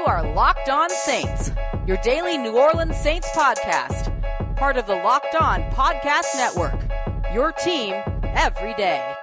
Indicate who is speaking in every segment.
Speaker 1: are Locked On Saints, your daily New Orleans Saints podcast. Part of the Locked On Podcast Network, your team every day.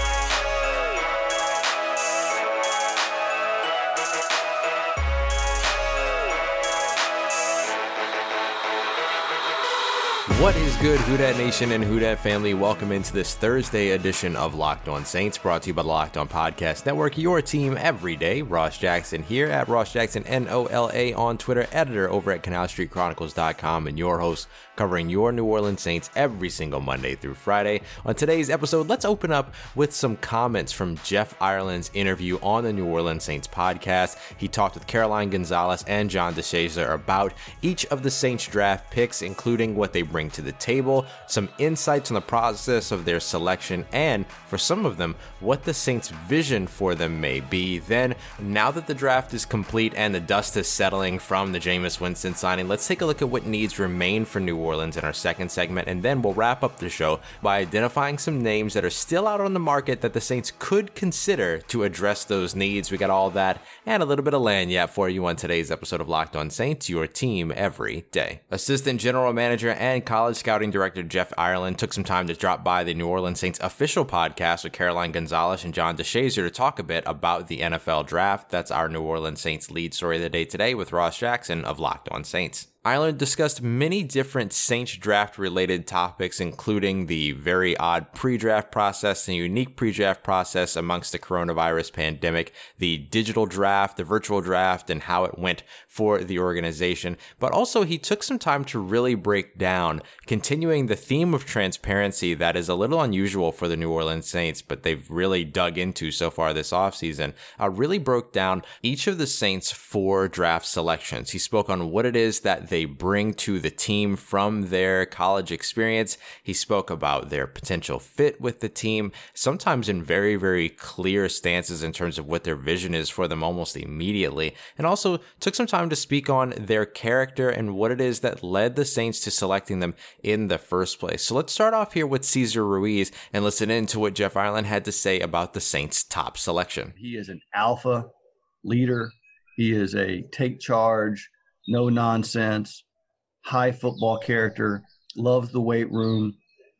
Speaker 2: What is good, Who Dat Nation and Who Dat family? Welcome into this Thursday edition of Locked On Saints, brought to you by the Locked On Podcast Network, your team every day. Ross Jackson here at Ross Jackson, NOLA on Twitter, editor over at CanalStreetChronicles.com, and your host covering your New Orleans Saints every single Monday through Friday. On today's episode, let's open up with some comments from Jeff Ireland's interview on the New Orleans Saints podcast. He talked with Caroline Gonzalez and John DeShazier about each of the Saints draft picks, including what they bring to the table, some insights on the process of their selection, and for some of them, what the Saints' vision for them may be. Then, now that the draft is complete and the dust is settling from the Jameis Winston signing, let's take a look at what needs remain for New Orleans in our second segment, and then we'll wrap up the show by identifying some names that are still out on the market that the Saints could consider to address those needs. We got all that and a little bit of lagniappe for you on today's episode of Locked On Saints, your team every day. Assistant General Manager and College Scouting Director Jeff Ireland took some time to drop by the New Orleans Saints official podcast with Caroline Gonzalez and John DeShazier to talk a bit about the NFL draft. That's our New Orleans Saints lead story of the day today with Ross Jackson of Locked On Saints. Ireland discussed many different Saints draft-related topics, including the very odd pre-draft process, the unique pre-draft process amongst the coronavirus pandemic, the digital draft, the virtual draft, and how it went for the organization. But also, he took some time to really break down, continuing the theme of transparency that is a little unusual for the New Orleans Saints, but they've really dug into so far this offseason. Really broke down each of the Saints' 4 draft selections. He spoke on what it is that they bring to the team from their college experience. He spoke about their potential fit with the team, sometimes in very, very clear stances in terms of what their vision is for them almost immediately, and also took some time to speak on their character and what it is that led the Saints to selecting them in the first place. So let's start off here with Cesar Ruiz and listen in to what Jeff Ireland had to say about the Saints' top selection.
Speaker 3: He is an alpha leader. He is a take charge, no nonsense, high football character, loves the weight room,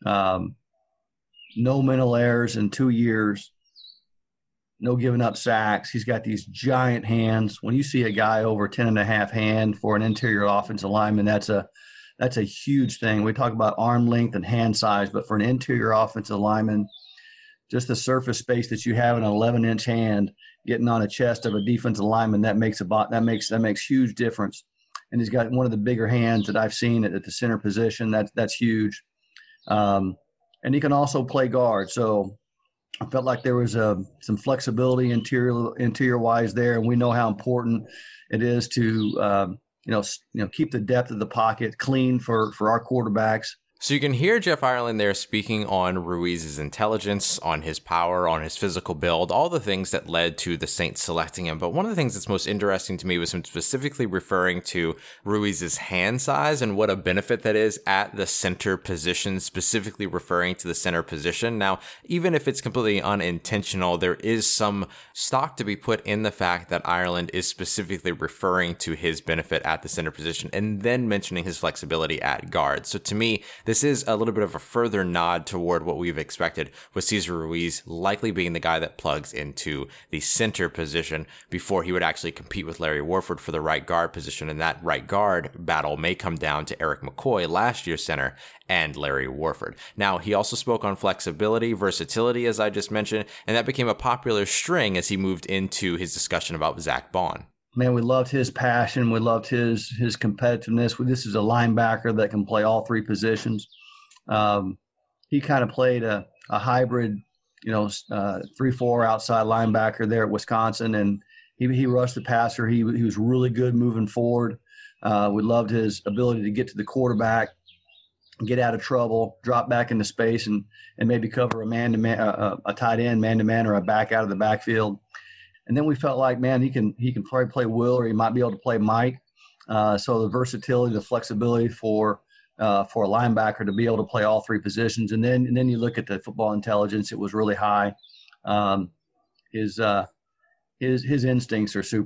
Speaker 3: no mental errors in 2 years, no giving up sacks. He's got these giant hands. When you see a guy over 10 and a half hand for an interior offensive lineman, that's a huge thing. We talk about arm length and hand size, but for an interior offensive lineman, just the surface space that you have in an 11-inch hand getting on a chest of a defensive lineman, that makes huge difference. And he's got one of the bigger hands that I've seen at the center position. That's huge. And he can also play guard. So I felt like there was some flexibility interior wise there, and we know how important it is to keep the depth of the pocket clean for our quarterbacks.
Speaker 2: So you can hear Jeff Ireland there speaking on Ruiz's intelligence, on his power, on his physical build, all the things that led to the Saints selecting him. But one of the things that's most interesting to me was him specifically referring to Ruiz's hand size and what a benefit that is at the center position, specifically referring to the center position. Now, even if it's completely unintentional, there is some stock to be put in the fact that Ireland is specifically referring to his benefit at the center position and then mentioning his flexibility at guard. So to me, this is a little bit of a further nod toward what we've expected, with Cesar Ruiz likely being the guy that plugs into the center position before he would actually compete with Larry Warford for the right guard position. And that right guard battle may come down to Eric McCoy, last year's center, and Larry Warford. Now, he also spoke on flexibility, versatility, as I just mentioned, and that became a popular string as he moved into his discussion about Zach Bond.
Speaker 3: Man, we loved his passion. We loved his competitiveness. This is a linebacker that can play all 3 positions. He kind of played a hybrid, 3-4 outside linebacker there at Wisconsin, and he rushed the passer. He was really good moving forward. We loved his ability to get to the quarterback, get out of trouble, drop back into space, and maybe cover a man-to-man, a tight end man-to-man, or a back out of the backfield. And then we felt like, man, he can probably play Will, or he might be able to play Mike. So the versatility, the flexibility for a linebacker to be able to play all 3 positions. And then you look at the football intelligence; it was really high. His instincts are super.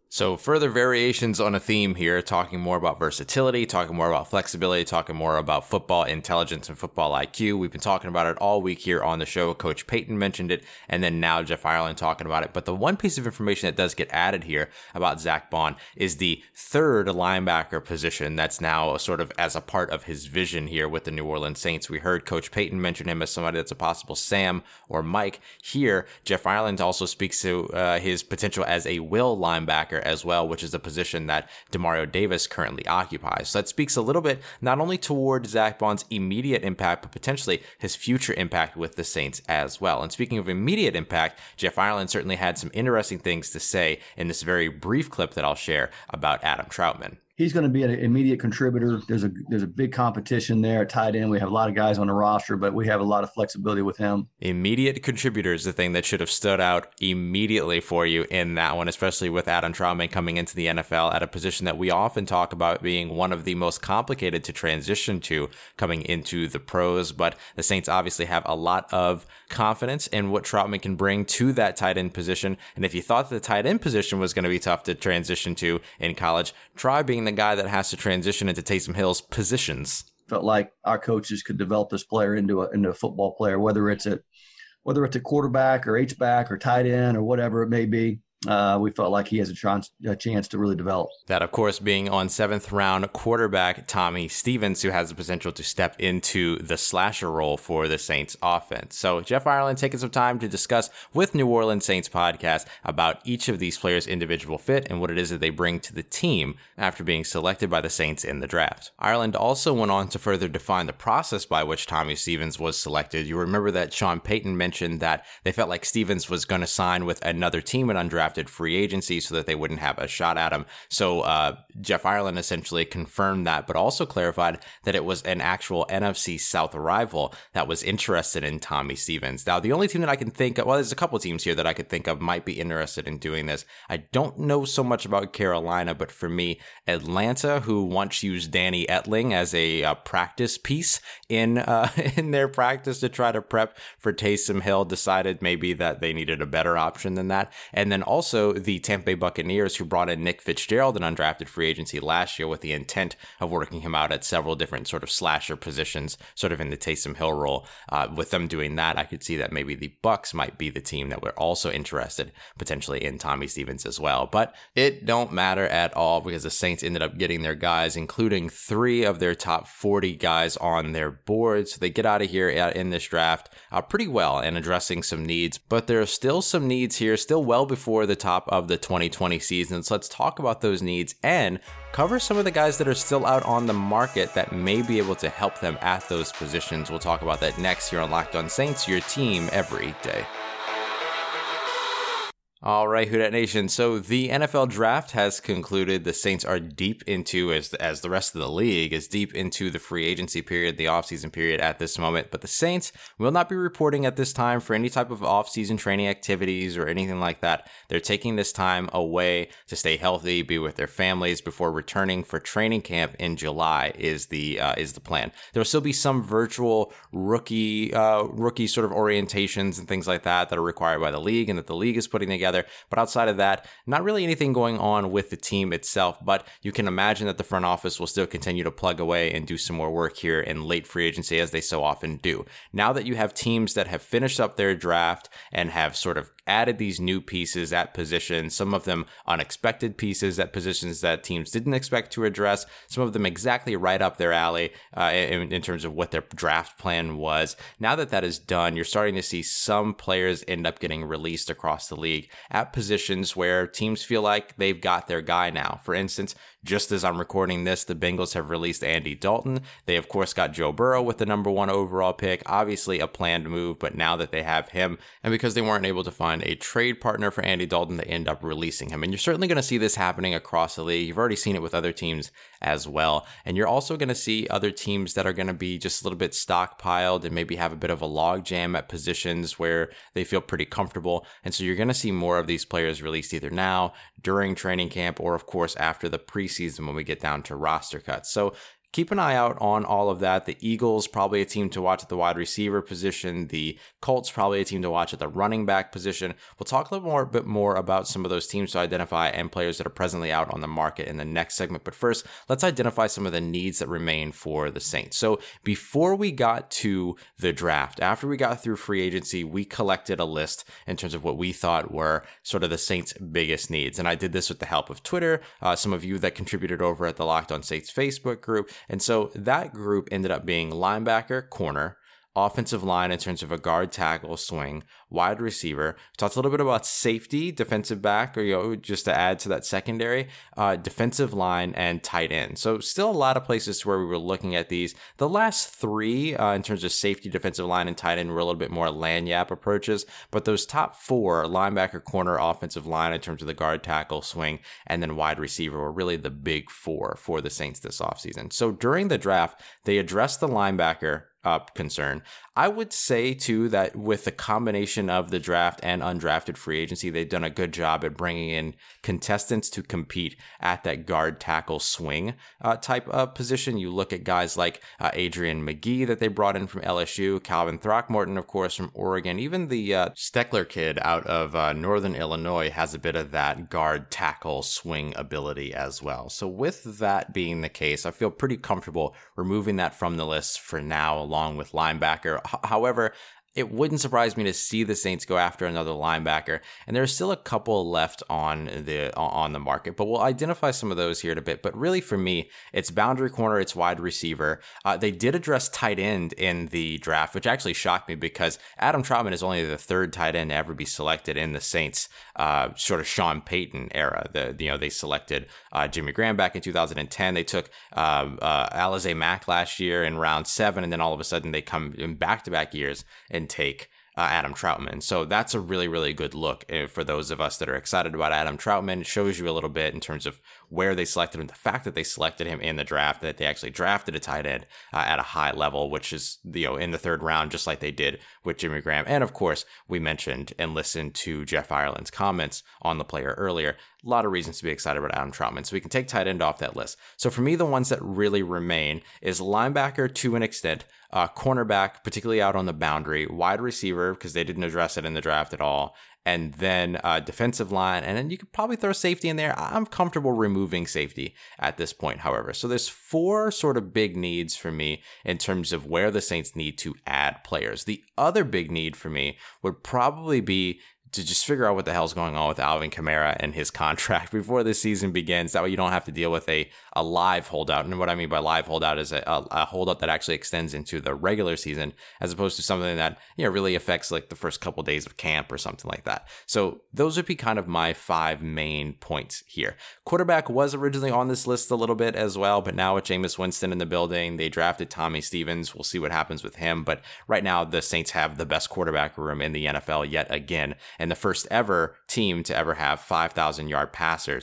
Speaker 2: So further variations on a theme here, talking more about versatility, talking more about flexibility, talking more about football intelligence and football IQ. We've been talking about it all week here on the show. Coach Payton mentioned it, and then now Jeff Ireland talking about it. But the one piece of information that does get added here about Zack Baun is the third linebacker position that's now sort of as a part of his vision here with the New Orleans Saints. We heard Coach Payton mention him as somebody that's a possible Sam or Mike. Here, Jeff Ireland also speaks to his potential as a will linebacker as well, which is the position that Demario Davis currently occupies. So that speaks a little bit not only toward Zack Baun's immediate impact, but potentially his future impact with the Saints as well. And speaking of immediate impact, Jeff Ireland certainly had some interesting things to say in this very brief clip that I'll share about Adam Troutman.
Speaker 3: He's going to be an immediate contributor. There's a big competition there at tight end. We have a lot of guys on the roster, but we have a lot of flexibility with him.
Speaker 2: Immediate contributor is the thing that should have stood out immediately for you in that one, especially with Adam Troutman coming into the NFL at a position that we often talk about being one of the most complicated to transition to coming into the pros. But the Saints obviously have a lot of confidence in what Troutman can bring to that tight end position. And if you thought the tight end position was going to be tough to transition to in college, try being the guy that has to transition into Taysom Hill's positions.
Speaker 3: Felt like our coaches could develop this player into a football player, whether it's a quarterback or H-back or tight end or whatever it may be. We felt like he has a chance to really develop.
Speaker 2: That, of course, being on 7th round quarterback Tommy Stevens, who has the potential to step into the slasher role for the Saints offense. So Jeff Ireland taking some time to discuss with New Orleans Saints podcast about each of these players' individual fit and what it is that they bring to the team after being selected by the Saints in the draft. Ireland also went on to further define the process by which Tommy Stevens was selected. You remember that Sean Payton mentioned that they felt like Stevens was going to sign with another team in undrafted free agency so that they wouldn't have a shot at him. So Jeff Ireland essentially confirmed that, but also clarified that it was an actual NFC South rival that was interested in Tommy Stevens. Now, the only team that I can think of, well, there's a couple teams here that I could think of might be interested in doing this. I don't know so much about Carolina, but for me, Atlanta, who once used Danny Etling as a practice piece in their practice to try to prep for Taysom Hill, decided maybe that they needed a better option than that. And then also the Tampa Bay Buccaneers, who brought in Nick Fitzgerald in undrafted free agency last year with the intent of working him out at several different sort of slasher positions, sort of in the Taysom Hill role. With them doing that, I could see that maybe the Bucs might be the team that were also interested potentially in Tommy Stevens as well. But it don't matter at all because the Saints ended up getting their guys, including 3 of their top 40 guys on their board. So they get out of here in this draft pretty well and addressing some needs. But there are still some needs here, still well before the top of the 2020 season. So let's talk about those needs and cover some of the guys that are still out on the market that may be able to help them at those positions. We'll talk about that next here on Locked On Saints, your team every day. All right, Who Dat Nation. So the NFL draft has concluded. The Saints are deep into, as the rest of the league is deep into the free agency period, the offseason period at this moment. But the Saints will not be reporting at this time for any type of offseason training activities or anything like that. They're taking this time away to stay healthy, be with their families before returning for training camp in July is the plan. There will still be some virtual rookie sort of orientations and things like that are required by the league and that the league is putting together. But outside of that, not really anything going on with the team itself, but you can imagine that the front office will still continue to plug away and do some more work here in late free agency as they so often do. Now that you have teams that have finished up their draft and have sort of added these new pieces at positions, some of them unexpected pieces at positions that teams didn't expect to address, some of them exactly right up their alley in terms of what their draft plan was. Now that that is done, you're starting to see some players end up getting released across the league at positions where teams feel like they've got their guy now. For instance, just as I'm recording this, the Bengals have released Andy Dalton. They, of course, got Joe Burrow with the number 1 overall pick. Obviously a planned move, but now that they have him, and because they weren't able to find a trade partner for Andy Dalton, they end up releasing him. And you're certainly going to see this happening across the league. You've already seen it with other teams as well. And you're also going to see other teams that are going to be just a little bit stockpiled and maybe have a bit of a logjam at positions where they feel pretty comfortable. And so you're going to see more of these players released either now, during training camp, or of course after the preseason when we get down to roster cuts. So keep an eye out on all of that. The Eagles, probably a team to watch at the wide receiver position. The Colts, probably a team to watch at the running back position. We'll talk a bit more about some of those teams to identify and players that are presently out on the market in the next segment. But first, let's identify some of the needs that remain for the Saints. So before we got to the draft, after we got through free agency, we collected a list in terms of what we thought were sort of the Saints' biggest needs. And I did this with the help of Twitter, some of you that contributed over at the Locked On Saints Facebook group. And so that group ended up being linebacker, corner, offensive line in terms of a guard, tackle, swing, wide receiver. Talked a little bit about safety, defensive back, or just to add to that secondary, defensive line, and tight end. So still a lot of places where we were looking at these. The last three, in terms of safety, defensive line, and tight end, were a little bit more lagniappe approaches. But those top four, linebacker, corner, offensive line, in terms of the guard, tackle, swing, and then wide receiver, were really the big four for the Saints this offseason. So during the draft, they addressed the linebacker concern. I would say too that with the combination of the draft and undrafted free agency, they've done a good job at bringing in contestants to compete at that guard, tackle, swing type of position. You look at guys like Adrian McGee that they brought in from LSU, Calvin Throckmorton, of course, from Oregon. Even the Steckler kid out of Northern Illinois has a bit of that guard, tackle, swing ability as well. So with that being the case, I feel pretty comfortable removing that from the list for now, along with linebacker. However, it wouldn't surprise me to see the Saints go after another linebacker, and there's still a couple left on the market, but we'll identify some of those here in a bit. But really, for me, it's boundary corner, it's wide receiver. They did address tight end in the draft, which actually shocked me because Adam Trautman is only the third tight end to ever be selected in the Saints sort of Sean Payton era. They selected Jimmy Graham back in 2010. They took Alize Mack last year in round 7, and then all of a sudden they come in back-to-back years and take Adam Trautman. So that's a really, really good look for those of us that are excited about Adam Trautman. It shows you a little bit in terms of where they selected him, the fact that they selected him in the draft, that they actually drafted a tight end at a high level, which is, in the third round, just like they did with Jimmy Graham. And of course, we mentioned and listened to Jeff Ireland's comments on the player earlier. A lot of reasons to be excited about Adam Trautman. So we can take tight end off that list. So for me, the ones that really remain is linebacker to an extent, cornerback, particularly out on the boundary, wide receiver, because they didn't address it in the draft at all, and then defensive line, and then you could probably throw safety in there. I'm comfortable removing safety at this point, however. So there's 4 sort of big needs for me in terms of where the Saints need to add players. The other big need for me would probably be to just figure out what the hell's going on with Alvin Kamara and his contract before the season begins. That way you don't have to deal with a live holdout. And what I mean by live holdout is a holdout that actually extends into the regular season, as opposed to something that really affects like the first couple days of camp or something like that. So those would be kind of my 5 main points here. Quarterback was originally on this list a little bit as well, but now with Jameis Winston in the building, they drafted Tommy Stevens. We'll see what happens with him. But right now the Saints have the best quarterback room in the NFL yet again, and the first ever team to ever have 5,000-yard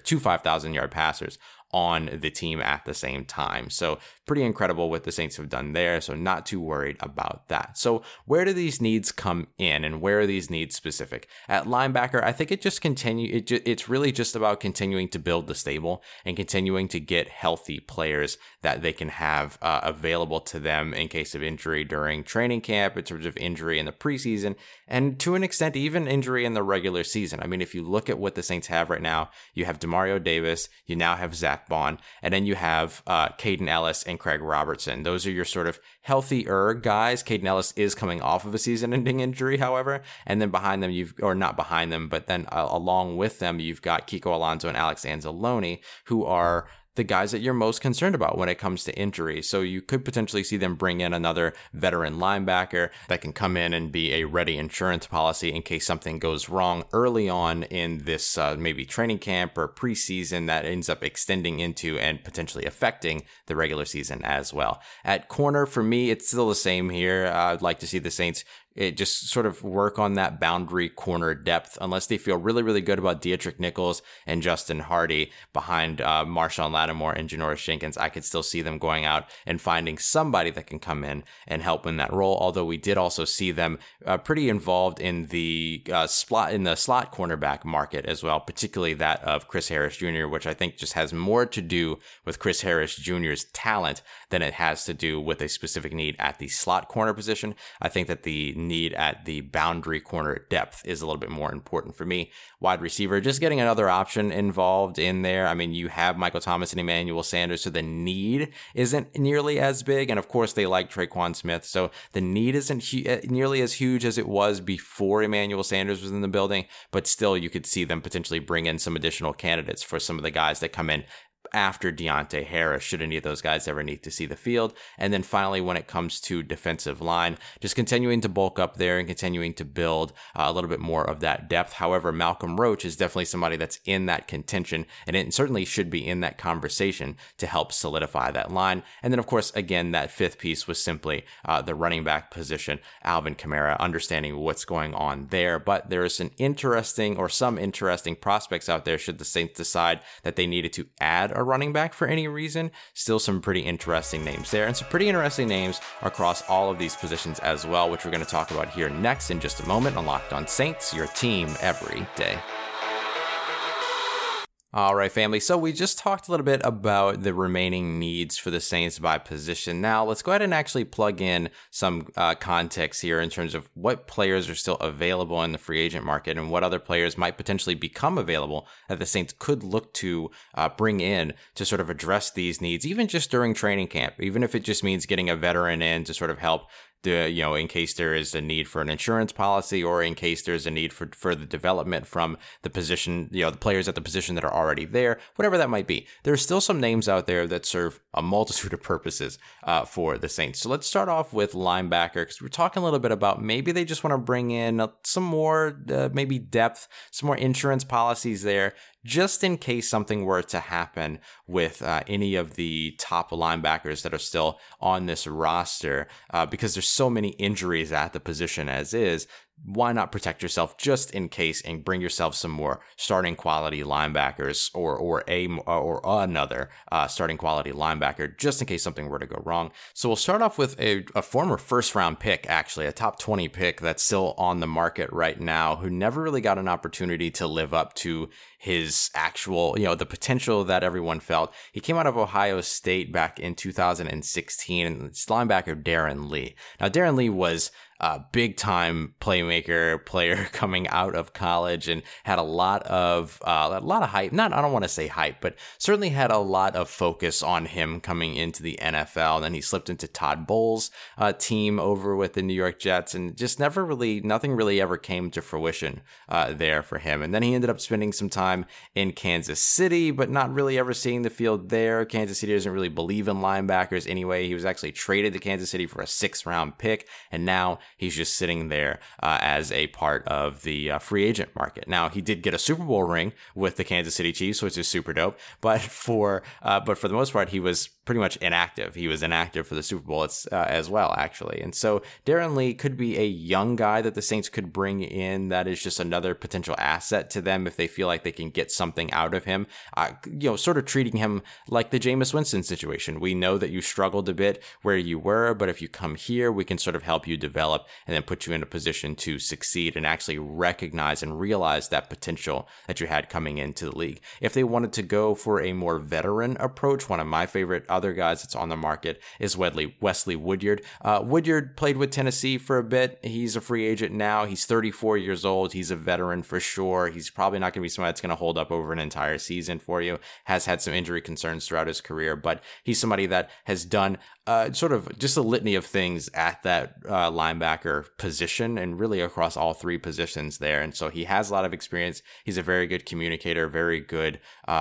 Speaker 2: passers on the team at the same time. So pretty incredible what the Saints have done there. So not too worried about that. So where do these needs come in, and where are these needs specific? At linebacker, I think it's really just about continuing to build the stable and continuing to get healthy players that they can have available to them in case of injury during training camp, in terms of injury in the preseason, and to an extent, even injury in the regular season. I mean, if you look at what the Saints have right now, you have Demario Davis, you now have Zach Bond, and then you have Caden Ellis and Craig Robertson. Those are your sort of healthier guys. Caden Ellis is coming off of a season-ending injury, however, and then behind them along with them, you've got Kiko Alonso and Alex Anzalone, who are the guys that you're most concerned about when it comes to injury. So you could potentially see them bring in another veteran linebacker that can come in and be a ready insurance policy in case something goes wrong early on in this maybe training camp or preseason that ends up extending into and potentially affecting the regular season as well. At corner, for me, it's still the same here. I'd like to see the Saints just sort of work on that boundary corner depth, unless they feel really, really good about Dietrich Nichols and Justin Hardy behind Marshawn Lattimore and Janoris Jenkins. I could still see them going out and finding somebody that can come in and help in that role. Although we did also see them pretty involved in the slot cornerback market as well, particularly that of Chris Harris Jr., which I think just has more to do with Chris Harris Jr.'s talent than it has to do with a specific need at the slot corner position. I think that the need at the boundary corner depth is a little bit more important for me. Wide receiver, just getting another option involved in there. I mean, you have Michael Thomas and Emmanuel Sanders, so the need isn't nearly as big. And of course, they like Traquan Smith, so the need isn't nearly as huge as it was before Emmanuel Sanders was in the building. But still, you could see them potentially bring in some additional candidates for some of the guys that come in after Deontay Harris, should any of those guys ever need to see the field. And then finally, when it comes to defensive line, just continuing to bulk up there and continuing to build a little bit more of that depth. However, Malcolm Roach is definitely somebody that's in that contention, and it certainly should be in that conversation to help solidify that line. And then, of course, again, that fifth piece was simply the running back position, Alvin Kamara, understanding what's going on there. But there is some interesting prospects out there should the Saints decide that they needed to add a running back for any reason. Still some pretty interesting names there, and some pretty interesting names across all of these positions as well, which we're going to talk about here next in just a moment on Locked On Saints, your team every day. All right, family. So we just talked a little bit about the remaining needs for the Saints by position. Now let's go ahead and actually plug in some context here in terms of what players are still available in the free agent market and what other players might potentially become available that the Saints could look to bring in to sort of address these needs, even just during training camp, even if it just means getting a veteran in to sort of help in case there is a need for an insurance policy, or in case there's a need for further development from the position, the players at the position that are already there, whatever that might be. There's still some names out there that serve a multitude of purposes for the Saints. So let's start off with linebacker, because we're talking a little bit about maybe they just want to bring in some more, maybe depth, some more insurance policies there, just in case something were to happen with any of the top linebackers that are still on this roster, because there's so many injuries at the position as is. Why not protect yourself just in case and bring yourself some more starting quality linebackers or another starting quality linebacker just in case something were to go wrong. So we'll start off with a former first round pick, actually a top 20 pick that's still on the market right now, who never really got an opportunity to live up to his actual, the potential that everyone felt. He came out of Ohio State back in 2016, and it's linebacker Darren Lee. Now, Darren Lee was a big-time playmaker player coming out of college and had a lot of hype. I don't want to say hype, but certainly had a lot of focus on him coming into the NFL. And then he slipped into Todd Bowles' team over with the New York Jets, and just nothing really ever came to fruition there for him. And then he ended up spending some time in Kansas City, but not really ever seeing the field there. Kansas City doesn't really believe in linebackers anyway. He was actually traded to Kansas City for a 6th-round pick, and now he's just sitting there as a part of the free agent market. Now, he did get a Super Bowl ring with the Kansas City Chiefs, which is super dope. But for the most part, he was pretty much inactive. He was inactive for the Super Bowl as well, actually. And so Darren Lee could be a young guy that the Saints could bring in that is just another potential asset to them if they feel like they can get something out of him. Sort of treating him like the Jameis Winston situation. We know that you struggled a bit where you were, but if you come here, we can sort of help you develop and then put you in a position to succeed and actually recognize and realize that potential that you had coming into the league. If they wanted to go for a more veteran approach, one of my favorite other guys that's on the market is Wesley Woodyard. Woodyard played with Tennessee for a bit. He's a free agent now. He's 34 years old. He's a veteran for sure. He's probably not going to be somebody that's going to hold up over an entire season for you. Has had some injury concerns throughout his career, but he's somebody that has done sort of just a litany of things at that linebacker position and really across all 3 positions there. And so he has a lot of experience. He's a very good communicator, very good,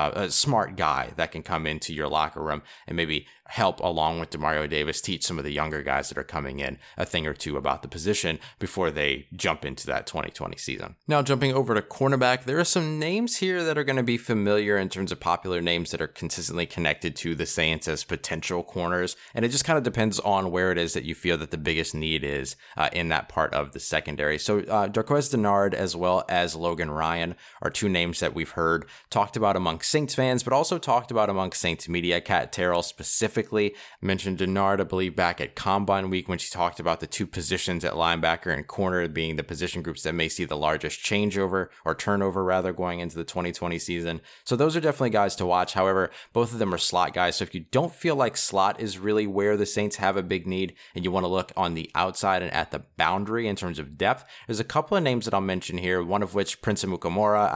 Speaker 2: smart guy that can come into your locker room and maybe help, along with Demario Davis, teach some of the younger guys that are coming in a thing or two about the position before they jump into that 2020 season. Now, jumping over to cornerback, there are some names here that are going to be familiar in terms of popular names that are consistently connected to the Saints as potential corners. And it just kind of depends on where it is that you feel that the biggest need is in that part of the secondary. So Darqueze Dennard as well as Logan Ryan are two names that we've heard talked about among Saints fans, but also talked about among Saints media. Kat Terrell specifically mentioned Dennard, I believe, back at Combine Week when she talked about the two positions at linebacker and corner being the position groups that may see the largest changeover or turnover rather going into the 2020 season. So those are definitely guys to watch. However, both of them are slot guys. So if you don't feel like slot is really where the Saints have a big need and you want to look on the outside and at the boundary in terms of depth, there's a couple of names that I'll mention here, one of which Prince Amukamara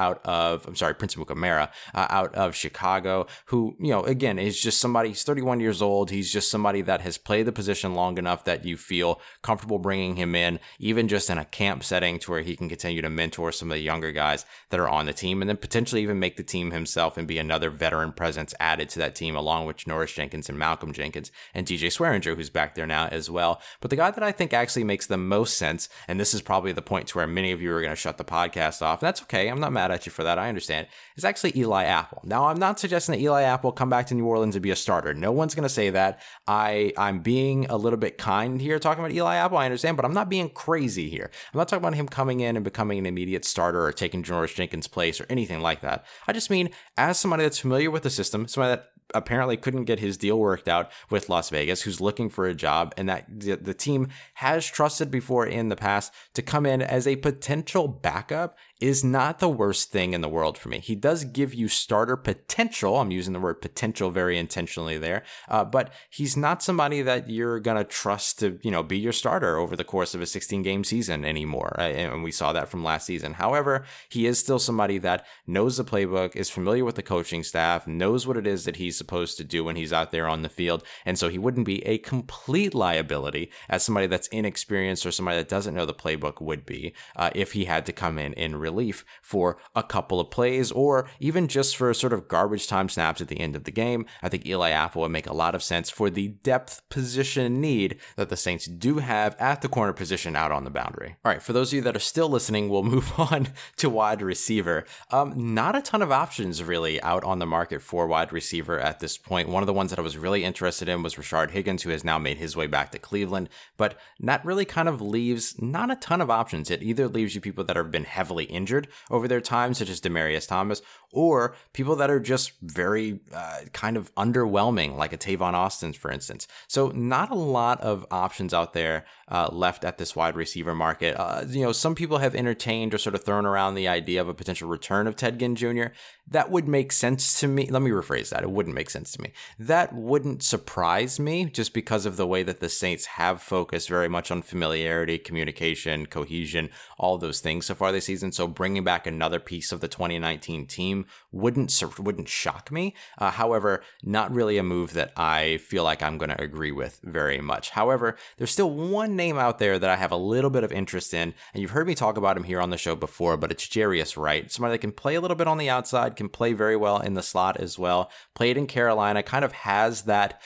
Speaker 2: out of Chicago, who, again, is just somebody, he's 31 years old. He's just somebody that has played the position long enough that you feel comfortable bringing him in, even just in a camp setting to where he can continue to mentor some of the younger guys that are on the team and then potentially even make the team himself and be another veteran presence added to that team along with Norris Jenkins and Malcolm Jenkins and DJ Swearinger, who's back there now as well. But the guy that I think actually makes the most sense, and this is probably the point to where many of you are going to shut the podcast off, and that's okay, I'm not mad at you for that, I understand, is actually Eli Apple. Now, I'm not suggesting that Eli Apple come back to New Orleans and be a starter. No one's going to say that. I'm being a little bit kind here talking about Eli Apple, I understand, but I'm not being crazy here. I'm not talking about him coming in and becoming an immediate starter or taking Norris Jenkins' place or anything like that. I just mean as somebody that's familiar with the system, somebody that apparently couldn't get his deal worked out with Las Vegas, who's looking for a job, and that the team has trusted before in the past to come in as a potential backup is not the worst thing in the world for me. He does give you starter potential. I'm using the word potential very intentionally there, but he's not somebody that you're going to trust to, be your starter over the course of a 16-game season anymore. And we saw that from last season. However, he is still somebody that knows the playbook, is familiar with the coaching staff, knows what it is that he's supposed to do when he's out there on the field. And so he wouldn't be a complete liability as somebody that's inexperienced or somebody that doesn't know the playbook would be if he had to come in relief for a couple of plays or even just for sort of garbage time snaps at the end of the game. I think Eli Apple would make a lot of sense for the depth position need that the Saints do have at the corner position out on the boundary. All right, for those of you that are still listening, we'll move on to wide receiver. Not a ton of options really out on the market for wide receiver at this point. One of the ones that I was really interested in was Rashard Higgins, who has now made his way back to Cleveland, but that really kind of leaves not a ton of options. It either leaves you people that have been heavily injured over their time, such as Demaryius Thomas, or people that are just very kind of underwhelming, like a Tavon Austin, for instance. So not a lot of options out there left at this wide receiver market. Some people have entertained or sort of thrown around the idea of a potential return of Ted Ginn Jr. That would make sense to me. Let me rephrase that. It wouldn't make sense to me. That wouldn't surprise me just because of the way that the Saints have focused very much on familiarity, communication, cohesion, all those things so far this season. So bringing back another piece of the 2019 team wouldn't shock me. However, not really a move that I feel like I'm going to agree with very much. However, there's still one name out there that I have a little bit of interest in, and you've heard me talk about him here on the show before, but it's Jarius Wright, somebody that can play a little bit on the outside, can play very well in the slot as well. Played in Carolina, kind of has that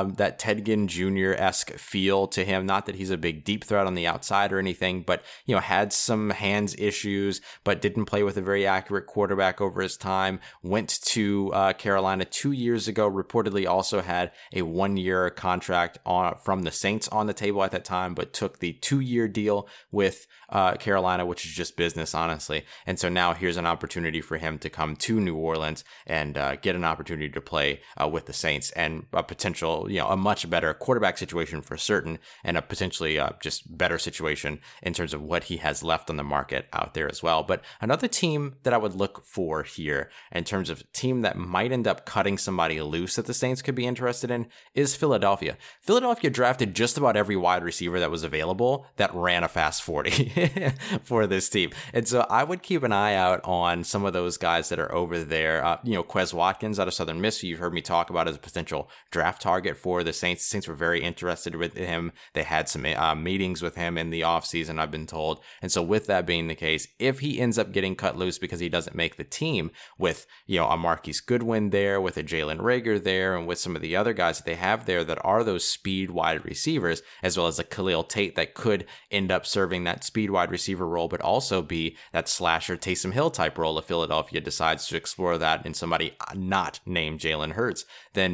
Speaker 2: Ted Ginn Jr.-esque feel to him. Not that he's a big deep threat on the outside or anything, but had some hands issues, but didn't play with a very accurate quarterback over his time. Went to Carolina 2 years ago. Reportedly also had a 1-year contract from the Saints on the table at that time, but took the 2-year deal with Carolina, which is just business, honestly. And so now here's an opportunity for him to come to New Orleans and get an opportunity to play with the Saints and a potential, a much better quarterback situation for certain, and a potentially just better situation in terms of what he has left on the market out there as well. But another team that I would look for here in terms of a team that might end up cutting somebody loose that the Saints could be interested in is Philadelphia. Philadelphia drafted just about every wide receiver that was available that ran a fast 40 for this team. And so I would keep an eye out on some of those guys that are over there. Quez Watkins out of Southern Miss, who you've heard me talk about as a potential draft target for the Saints. The Saints were very interested with him. They had some meetings with him in the offseason, I've been told. And so with that being the case, if he ends up getting cut loose because he doesn't make the team with, a Marquise Goodwin there, with a Jalen Reagor there, and with some of the other guys that they have there that are those speed wide receivers, as well as a Khalil Tate that could end up serving that speed wide receiver role, but also be that slasher Taysom Hill type role if Philadelphia decides to explore that in somebody not named Jalen Hurts, then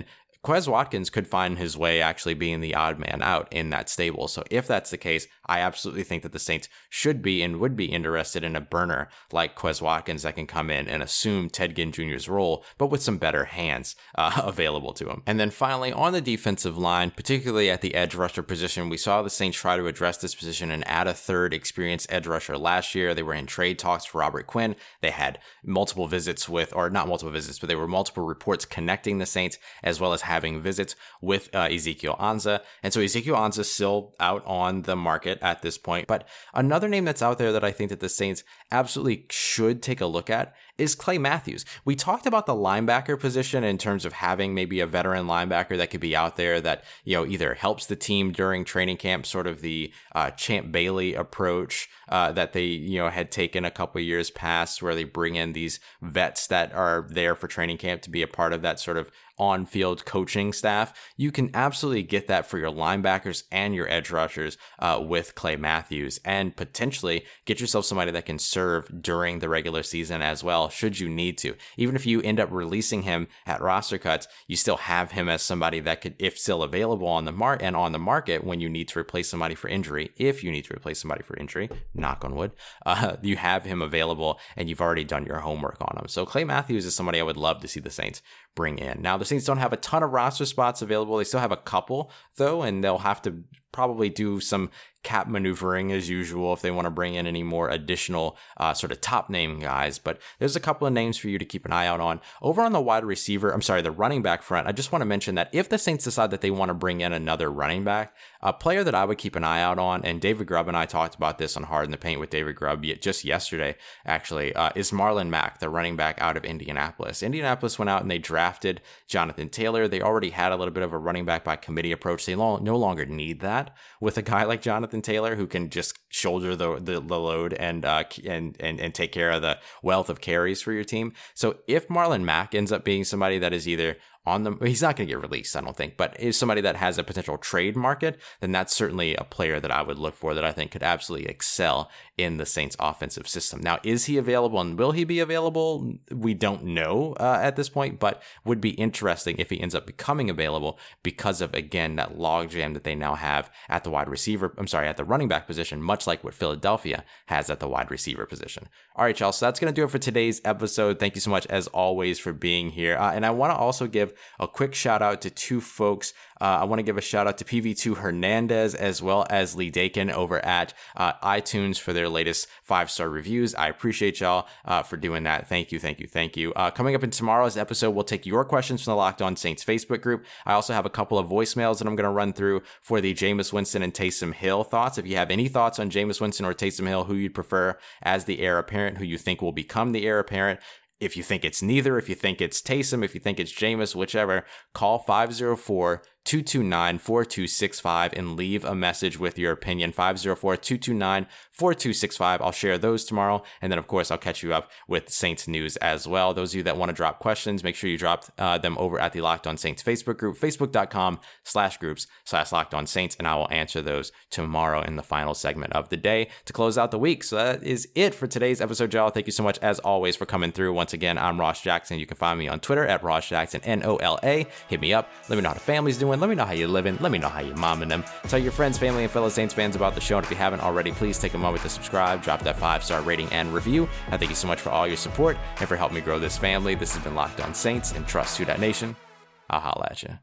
Speaker 2: Quez Watkins could find his way actually being the odd man out in that stable. So if that's the case, I absolutely think that the Saints should be and would be interested in a burner like Quez Watkins that can come in and assume Ted Ginn Jr.'s role, but with some better hands available to him. And then finally, on the defensive line, particularly at the edge rusher position, we saw the Saints try to address this position and add a third experienced edge rusher last year. They were in trade talks for Robert Quinn. They had multiple visits with, or not multiple visits, but they were multiple reports connecting the Saints, as well as having visits with Ezekiel Ansah. And so Ezekiel Ansah is still out on the market at this point. But another name that's out there that I think that the Saints absolutely should take a look at is Clay Matthews. We talked about the linebacker position in terms of having maybe a veteran linebacker that could be out there that, either helps the team during training camp, sort of the Champ Bailey approach that they, had taken a couple of years past, where they bring in these vets that are there for training camp to be a part of that sort of on-field coaching staff. You can absolutely get that for your linebackers and your edge rushers with Clay Matthews, and potentially get yourself somebody that can serve during the regular season as well, should you need to. Even if you end up releasing him at roster cuts, you still have him as somebody that could, if still available on the market when you need to replace somebody for injury, if you need to replace somebody for injury, knock on wood, you have him available and you've already done your homework on him. So Clay Matthews is somebody I would love to see the Saints bring in. Now, the Saints don't have a ton of roster spots available. They still have a couple, though, and they'll have to probably do some cap maneuvering as usual if they want to bring in any more additional sort of top name guys. But there's a couple of names for you to keep an eye out on. Over on the the running back front, I just want to mention that if the Saints decide that they want to bring in another running back, a player that I would keep an eye out on, and David Grubb and I talked about this on Hard in the Paint with David Grubb just yesterday, actually, is Marlon Mack, the running back out of Indianapolis. Indianapolis went out and they drafted Jonathan Taylor. They already had a little bit of a running back by committee approach. They no longer need that with a guy like Jonathan Taylor, who can just shoulder the load and take care of the wealth of carries for your team. So if Marlon Mack ends up being somebody that is either he's not going to get released, I don't think, but is somebody that has a potential trade market, then that's certainly a player that I would look for that I think could absolutely excel in the Saints offensive system. Now, is he available and will he be available? We don't know at this point, but would be interesting if he ends up becoming available because of, again, that logjam that they now have at the at the running back position, much like what Philadelphia has at the wide receiver position. All right, y'all, so that's going to do it for today's episode. Thank you so much, as always, for being here. And I want to also give a quick shout out to two folks. I want to give a shout out to PV2 Hernandez as well as Lee Dakin over at iTunes for their latest 5-star reviews. I appreciate y'all for doing that. Thank you. Coming up in tomorrow's episode, we'll take your questions from the Locked On Saints Facebook group. I also have a couple of voicemails that I'm going to run through for the Jameis Winston and Taysom Hill thoughts. If you have any thoughts on Jameis Winston or Taysom Hill, who you'd prefer as the heir apparent, who you think will become the heir apparent, if you think it's neither, if you think it's Taysom, if you think it's Jameis, whichever, call 504-229-4265 and leave a message with your opinion. 504-229-4265. I'll share those tomorrow. And then, of course, I'll catch you up with Saints news as well. Those of you that want to drop questions, make sure you drop them over at the Locked On Saints Facebook group, facebook.com/groups/Locked On Saints, and I will answer those tomorrow in the final segment of the day to close out the week. So that is it for today's episode, y'all. Thank you so much, as always, for coming through. Once again, I'm Ross Jackson. You can find me on Twitter at Ross Jackson, NOLA. Hit me up. Let me know how the family's doing. Let me know how you're living. Let me know how you're momming them. Tell your friends, family, and fellow Saints fans about the show. And if you haven't already, please take a moment to subscribe, drop that 5-star rating and review. I thank you so much for all your support and for helping me grow this family. This has been Locked On Saints, and trust Who Dat Nation. I'll holla at you.